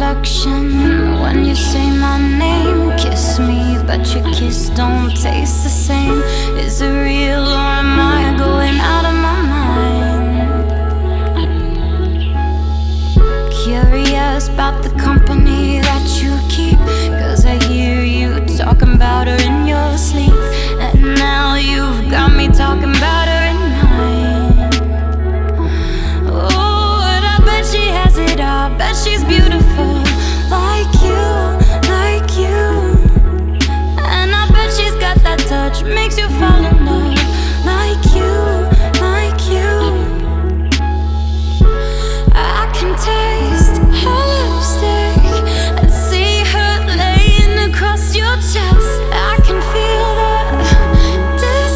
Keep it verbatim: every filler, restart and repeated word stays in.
introduction. When you say my name, kiss me, but your kiss don't taste the same. Is it real or am I going out of my mind? Curious about the company that you keep, 'cause I hear you talking about her in your sleep. And now you've got me talking about her in mine. Oh, and I bet she has it all. Bet she's beautiful, like you, like you. And I bet she's got that touch, makes you fall in love.